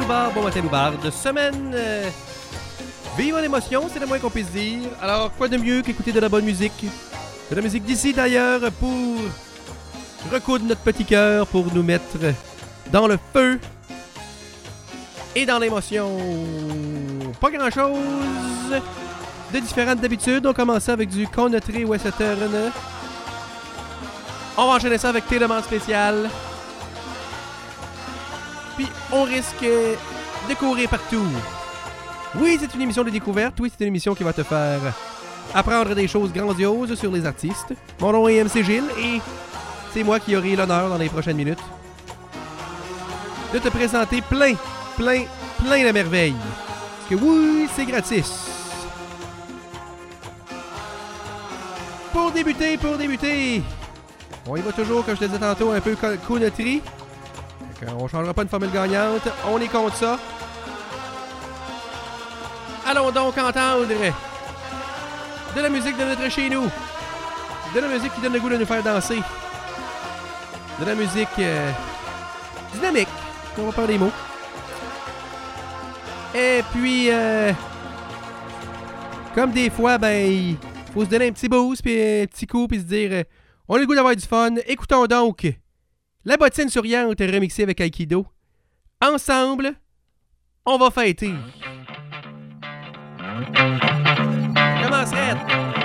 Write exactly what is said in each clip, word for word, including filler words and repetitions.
Loubar, bon matin Loubar, de semaine. Euh, vive en émotion, c'est le moins qu'on puisse dire. Alors, quoi de mieux qu'écouter de la bonne musique? De la musique d'ici d'ailleurs pour recoudre notre petit cœur, pour nous mettre dans le feu et dans l'émotion. Pas grand chose de différent d'habitude. On commence avec du Country Western. On va enchaîner ça avec tes demandes spéciales. Puis on risque de courir partout. Oui, c'est une émission de découverte. Oui, c'est une émission qui va te faire apprendre des choses grandioses sur les artistes. Mon nom est M C Gilles et c'est moi qui aurai l'honneur dans les prochaines minutes de te présenter plein, plein, plein de merveilles. Parce que oui, c'est gratis. Pour débuter, pour débuter, on y va toujours, comme je te disais tantôt, un peu country. On ne changera pas une formule gagnante. On est contre ça. Allons donc entendre de la musique de notre chez nous. De la musique qui donne le goût de nous faire danser. De la musique euh, dynamique. On va parler des mots. Et puis, euh, comme des fois, ben, il faut se donner un petit boost, puis un petit coup, puis se dire, euh, on a le goût d'avoir du fun. Écoutons donc La Bottine Souriante remixée avec Aikido. Ensemble, on va fêter. Comment serait-ce?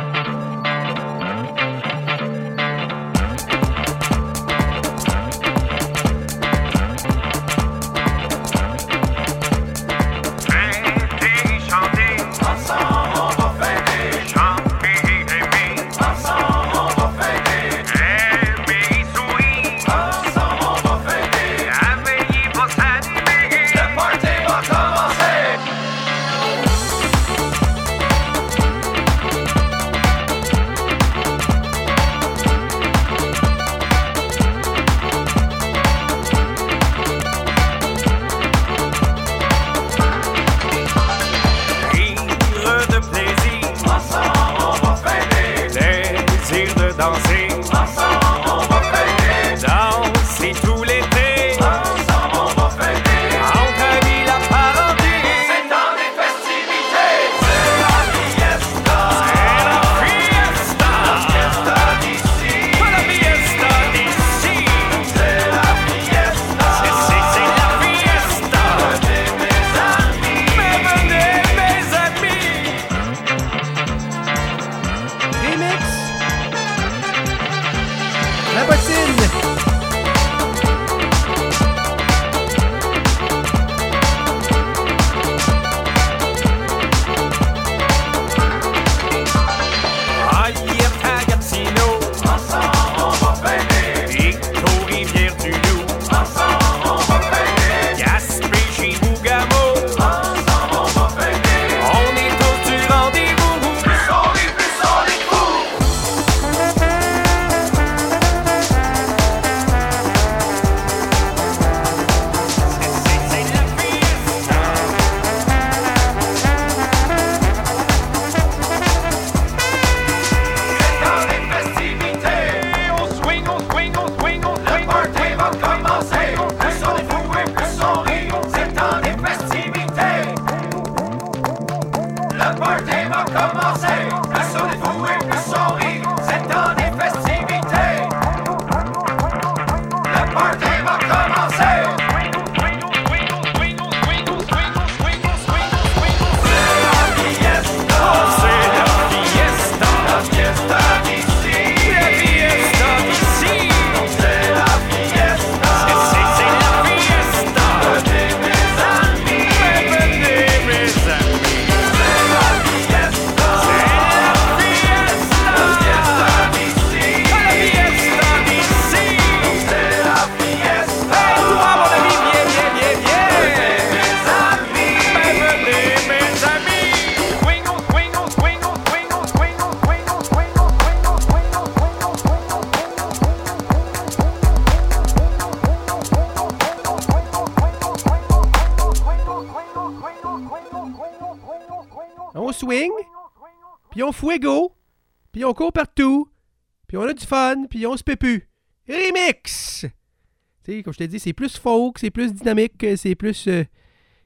Puis on fuego, puis on court partout, puis on a du fun, puis on se pépu. Remix! Tu sais, comme je t'ai dit, c'est plus folk, c'est plus dynamique, c'est plus... Euh,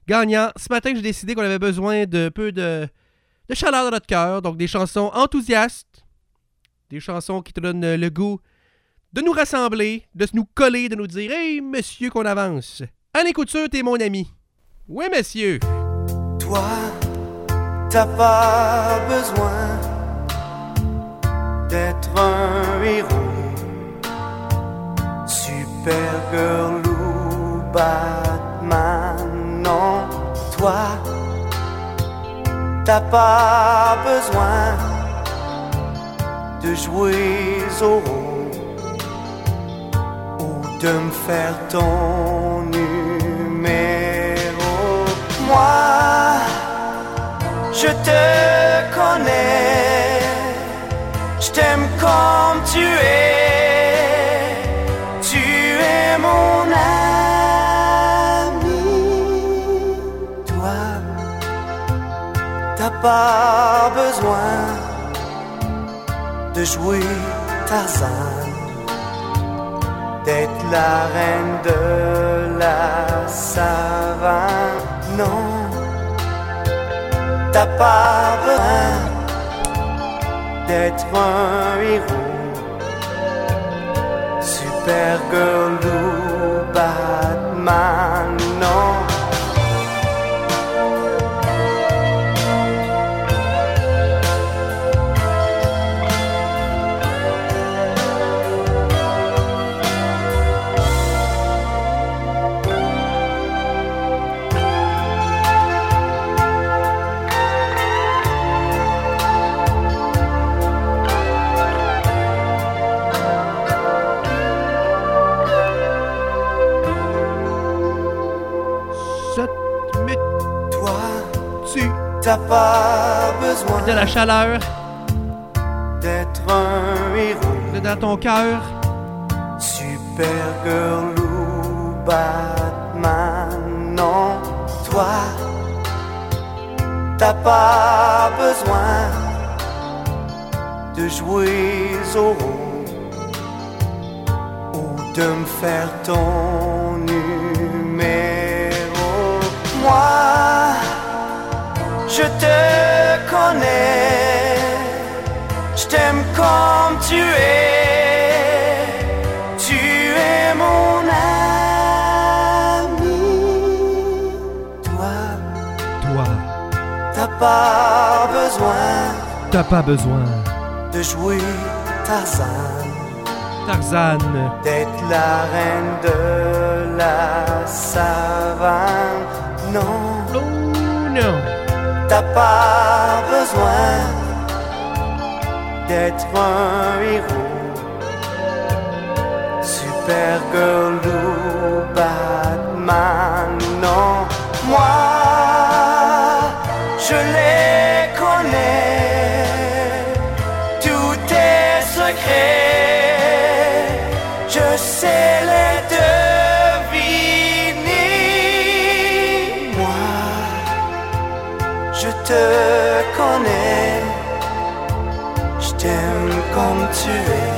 gagnant. Ce matin, j'ai décidé qu'on avait besoin de peu de, de chaleur dans notre cœur. Donc, des chansons enthousiastes. Des chansons qui te donnent le goût de nous rassembler, de nous coller, de nous dire « Hey, monsieur, qu'on avance! Anne Couture, t'es mon ami! » Oui, monsieur! Toi, t'as pas besoin d'être un héros, Supergirl ou Batman, non. Toi, t'as pas besoin de jouer au rôle ou de me faire ton numéro. Moi, je te connais, je t'aime comme tu es, tu es mon ami. Toi, t'as pas besoin de jouer Tarzan, d'être la reine de la savane, non. T'as pas besoin d'être un héros, Supergirl ou Batman, non. T'as pas besoin de la chaleur, d'être un héros, de dans ton cœur, Supergirl ou Batman, non. Toi, t'as pas besoin de jouer au rôle ou de me faire ton numéro. Moi, je te connais, je t'aime comme tu es, tu es mon ami. Toi, toi, t'as pas besoin, t'as pas besoin de jouer Tarzan, Tarzan, d'être la reine de la savane, non. Oh non. T'as pas besoin d'être un héros, Supergirl ou Batman, non. Moi, je les connais, tous tes secrets, je sais les deviner. Moi, je te connais, je t'aime comme tu es,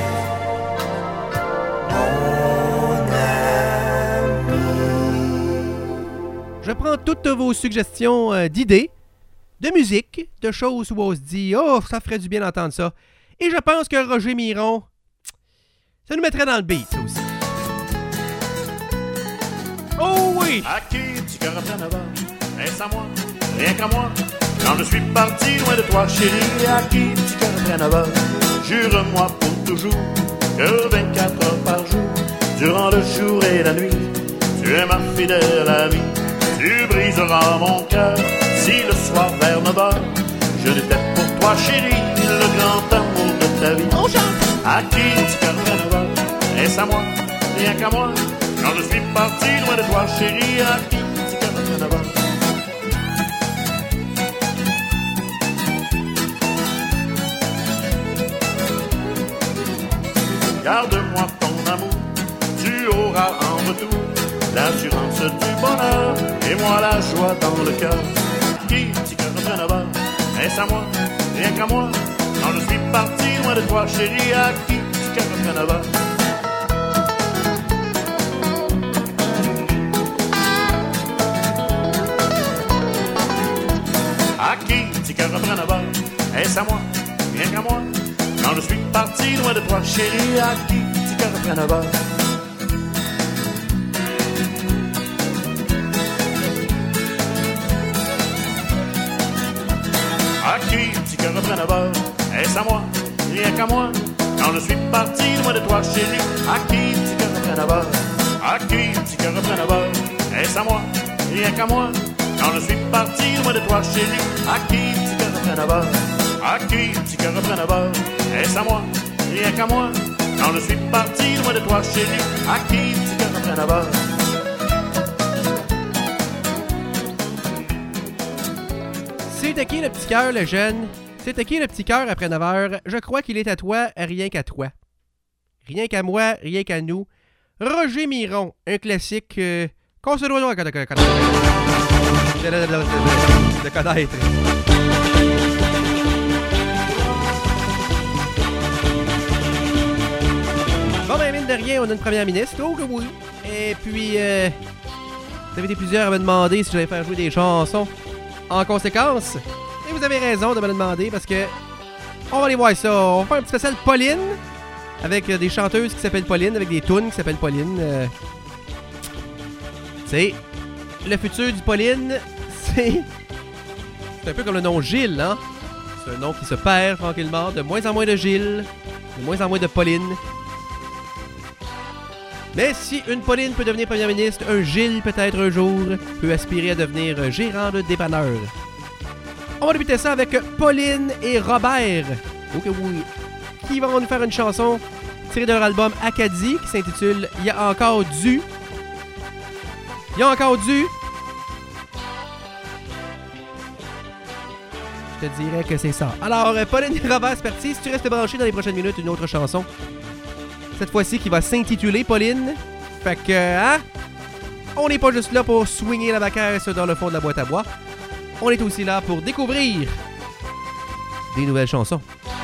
mon ami. Je prends toutes vos suggestions euh, d'idées, de musique, de choses où on se dit « Oh, ça ferait du bien d'entendre ça ». Et je pense que Roger Miron, ça nous mettrait dans le beat, ça aussi. Oh oui! À qui tu cœur plein d'abord? Est-ce à moi? Rien qu'à moi? Quand je suis parti loin de toi, chérie, à qui tu cœur plein d'abord? Jure-moi pour toujours que vingt-quatre heures par jour, durant le jour et la nuit, tu es ma fidèle amie. Tu briseras mon cœur si le soir vers neuf heures, je n'étais pour toi, chérie, le grand amour de ta vie. On chante! À qui tu cœur plein d'abord? Est-ce à moi? Rien qu'à moi? Quand je suis parti loin de toi, chérie, à qui tu cœur plein d'abord? Garde-moi ton amour, tu auras en retour l'assurance du bonheur et moi la joie dans le cœur. Qui t'y cœur de là-bas? Est-ce à moi? Rien qu'à moi? Quand je suis parti loin de toi, chérie, à qui t'y cœur de là-bas? cœur après neuf heures. Est-ce à moi, rien qu'à moi? Quand je suis parti loin de toi, chérie, à qui, petit cœur après neuf heures? À qui, petit cœur après neuf heures? Est-ce à moi, rien qu'à moi? Quand je suis parti loin de toi, chérie, à qui, petit cœur après neuf heures? À qui, petit cœur après neuf heures? Est-ce à moi, rien qu'à moi? Quand je suis parti loin de toi, chérie, à qui, petit cœur après neuf heures? À qui, petit cœur après neuf heures? Est-ce à moi, rien qu'à moi? Quand je suis parti loin de toi, chérie, à qui, petit cœur après neuf heures? C'était qui le petit cœur, le jeune? C'était qui le petit cœur après neuf heures? Je crois qu'il est à toi, rien qu'à toi. Rien qu'à moi, rien qu'à nous. Roger Miron, un classique euh, qu'on se doit de connaître. De connaître. Bon, ben, mine de rien, on a une première ministre. Oh, que oui. Et puis, euh, vous avez été plusieurs à me demander si j'allais faire jouer des chansons en conséquence. Et vous avez raison de me le demander parce que on va aller voir ça. On va faire un petit spécial Pauline avec des chanteuses qui s'appellent Pauline, avec des tunes qui s'appellent Pauline. Euh, c'est le futur du Pauline, c'est c'est un peu comme le nom Gilles, hein? C'est un nom qui se perd tranquillement, de moins en moins de Gilles, de moins en moins de Pauline. Mais si une Pauline peut devenir première ministre, un Gilles peut-être un jour peut aspirer à devenir gérant de dépanneur. On va débuter ça avec Pauline et Robert, ok oui, qui vont nous faire une chanson tirée de leur album Acadie qui s'intitule « Il y a encore du... Il y a encore du... » Je te dirais que c'est ça. Alors, Pauline et Robert, c'est parti. Si tu restes branché dans les prochaines minutes, une autre chanson. Cette fois-ci qui va s'intituler Pauline. Fait que, hein? On n'est pas juste là pour swinger la bacasse dans le fond de la boîte à bois. On est aussi là pour découvrir des nouvelles chansons.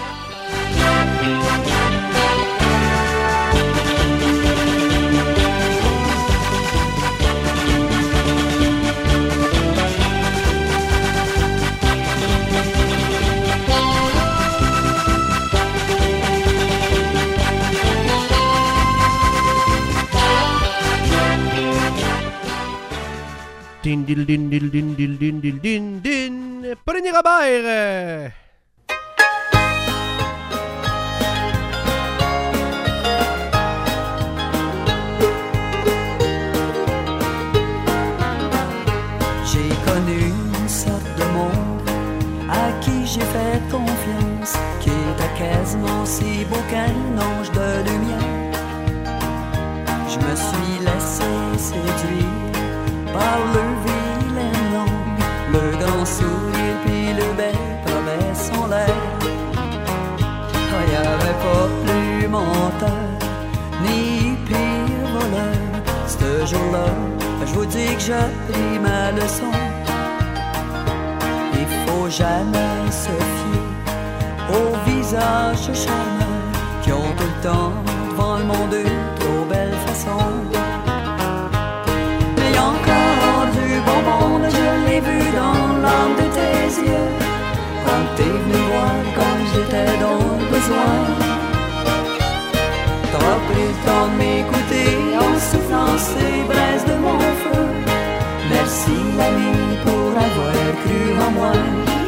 Din din din din din din din din din din. Pauline et Robert. J'ai connu une sorte de monde à qui j'ai fait confiance, qui était quasiment si beau qu'un ange de lumière. Je me suis laissé séduire par le vilain nom, le grand sourire puis le bel promesse en l'air. Oh, y avait pas plus menteur, ni pire voleur. Ce jour-là, je vous dis que j'ai pris ma leçon. Il faut jamais se fier aux visages charmeurs qui ont tout le temps devant le monde une trop belle façon. Encore du bon monde, je l'ai vu dans l'âme de tes yeux. Quand t'es venu voir, quand j'étais dans le besoin. T'as pris le temps de m'écouter en soufflant ces braises de mon feu. Merci l'ami pour avoir cru en moi.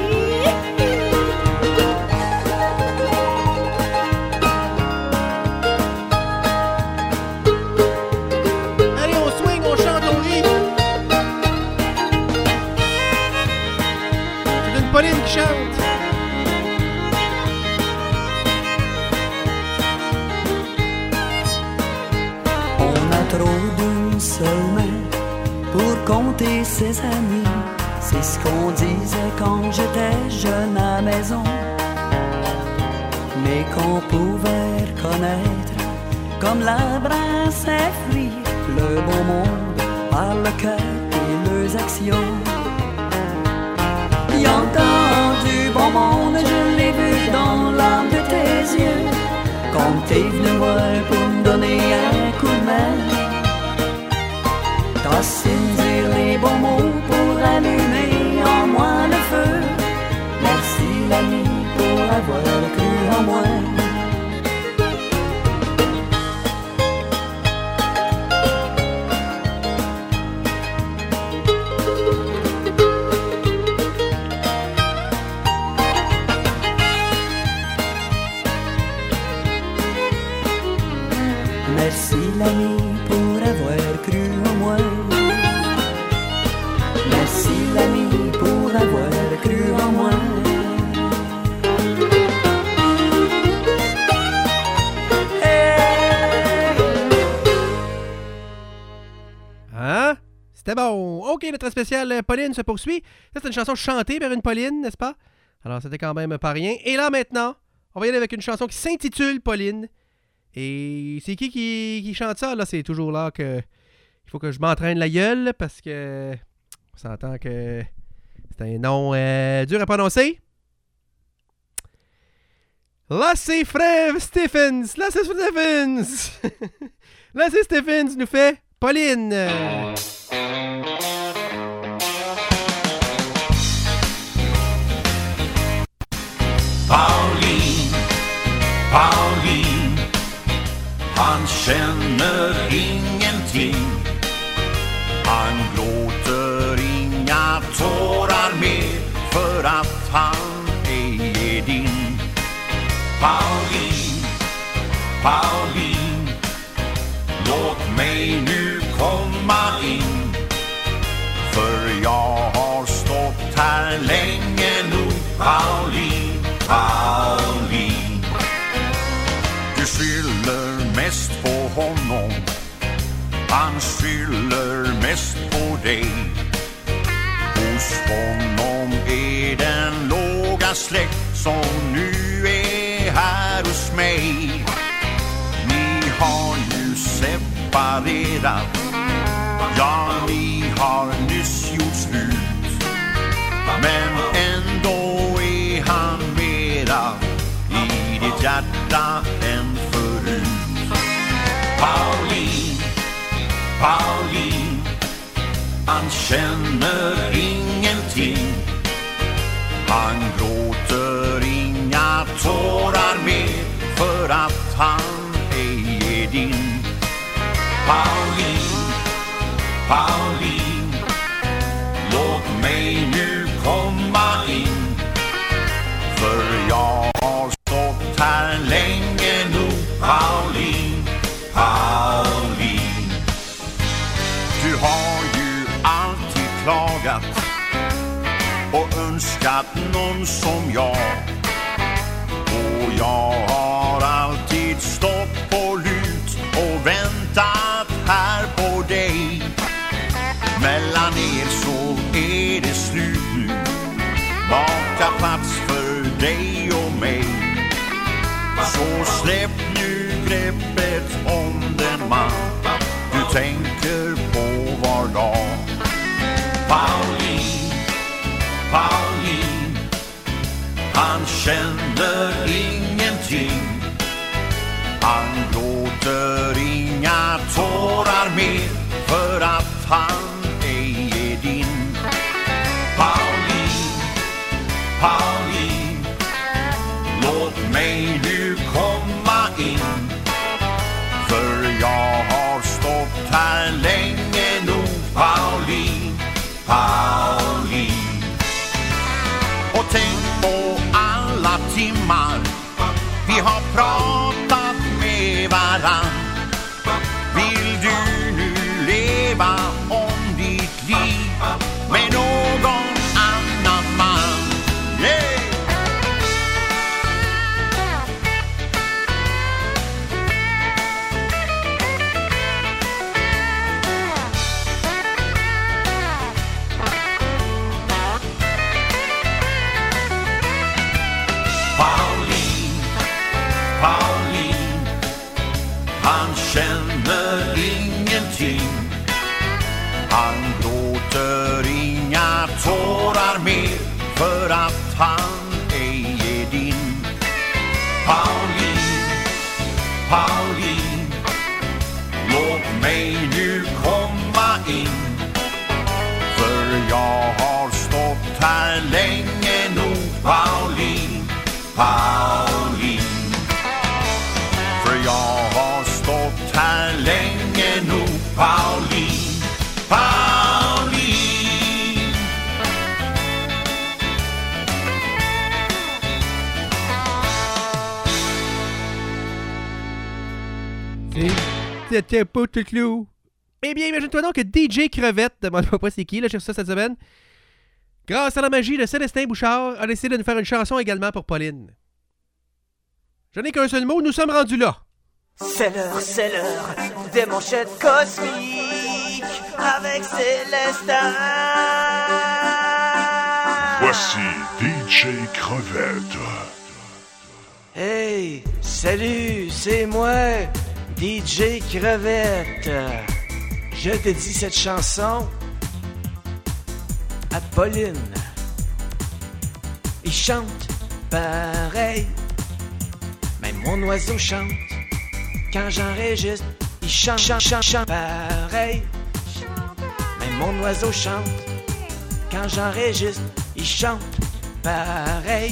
Pauline qui chante. On a trop d'une seule main pour compter ses amis. C'est ce qu'on disait quand j'étais jeune à la maison. Mais qu'on pouvait reconnaître comme l'arbre à ses fruits, le bon monde par le cœur et leurs actions. Il y a encore du bon monde, je l'ai vu dans l'âme de tes yeux. Quand t'es venu voir pour me donner un coup de main, t'as su me dire les bons mots pour allumer en moi le feu. Merci avoir cru en moi. Hein? C'était bon. OK, notre spécial euh, Pauline se poursuit. Ça, c'est une chanson chantée par une Pauline, n'est-ce pas? Alors, c'était quand même pas rien. Et là, maintenant, on va y aller avec une chanson qui s'intitule Pauline. Et c'est qui, qui qui chante ça? Là, c'est toujours là que il faut que je m'entraîne la gueule parce que on s'entend que c'est un nom euh, dur à prononcer. Là, c'est Frère Stephens. Là, c'est Stephens. Là, c'est Stephens nous fait Pauline. Pauline, Pauline, han känner ingenting. Han gråter inga tårar mer för att han är din. Pauline, Pauline, låt mig nu komma in. För jag har stått här länge nog. Pauline, Pauline, du skyller mest på honom. Han skyller mest på dig. Hos honom är den låga släkt som nu är här hos mig. Ni har ju separerat. Ja, ni har nyss gjort slut. Men ändå är han mera i ditt hjärta än förut. Pauline, Pauline, han känner ingenting. Han gråter inga tårar mer för att han är din. Pauline, Pauline, låt mig nu komma in. För jag har stått här länge nog. Pauline, Pauline, du har ju alltid klagat och önskat någon som jag. Och jag har alltid stått på lut och väntat här på dig. Mellan er så är det slut nu. Baka plats för dig och mig. Så släpp nu greppet om den man du tänker på var dag. Pauline, Pauline, han känner ingenting. Han gråter inga tårar mer för att han ej är din. Pauline, Pauline, låt mig nu komma in. För jag har stått här länge nog. Pauline, Pauline, och tänk på alla timmar vi har pratat med varann. Vill du nu leva om ditt liv med någon annan man? Yeah! Pauline, Pauline, han känner ingenting. Han gråter inga tårar mer för att han ej är din. Pauline, Pauline, låt mig nu komma in. För jag har stått här länge nog. Pauline, Pauline, för jag har stått här länge nog. Pauline, Pauline. C'était pas tout clou. Eh bien, imagine-toi donc que D J Crevette, demande-moi pas c'est qui, là, j'ai reçu ça cette semaine, grâce à la magie de Célestin Bouchard, a décidé de nous faire une chanson également pour Pauline. Je n'ai qu'un seul mot, nous sommes rendus là. C'est l'heure, c'est l'heure des manchettes cosmiques avec Célestin. Voici D J Crevette. Hey, salut, c'est moi, D J Crevette. Je dédie cette chanson à Pauline. Il chante pareil, même mon oiseau chante. Quand j'enregistre, il chante, chante, chante, chante pareil. Même mon oiseau chante. Quand j'enregistre, il chante pareil.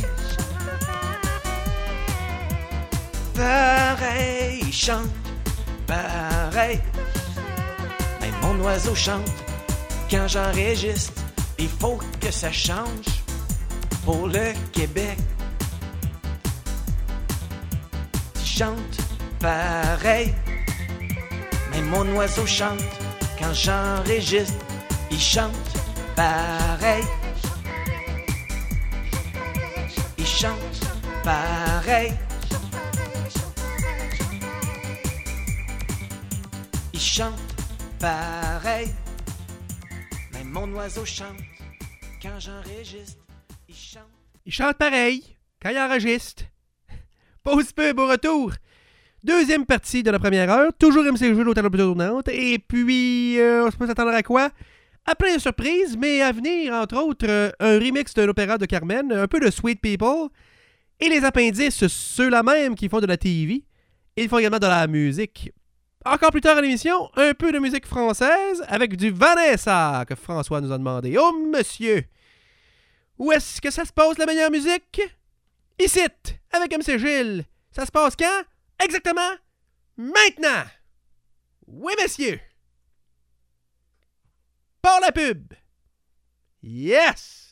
Pareil, il chante pareil. Même mon oiseau chante. Quand j'enregistre, il faut que ça change pour le Québec. Il chante pareil. Même mon oiseau chante. Quand j'enregistre, il chante pareil. Il chante pareil. Il chante pareil. Même mon oiseau chante. Quand j'enregistre, il chante. Il chante pareil quand il enregistre. Pause peu, beau retour. Deuxième partie de la première heure. Toujours M C G, l'hôtel de tournante. Et puis, euh, on se peut s'attendre à quoi? Après une surprise, mais à venir, entre autres, euh, un remix de l'opéra de Carmen, un peu de Sweet People, et les appendices, ceux-là même qui font de la T V. Ils font également de la musique. Encore plus tard à l'émission, un peu de musique française avec du Vanessa que François nous a demandé. Oh, monsieur! Où est-ce que ça se passe, la meilleure musique? Ici, avec M C Gilles. Ça se passe quand? Exactement maintenant! Oui, messieurs! Pour la pub! Yes!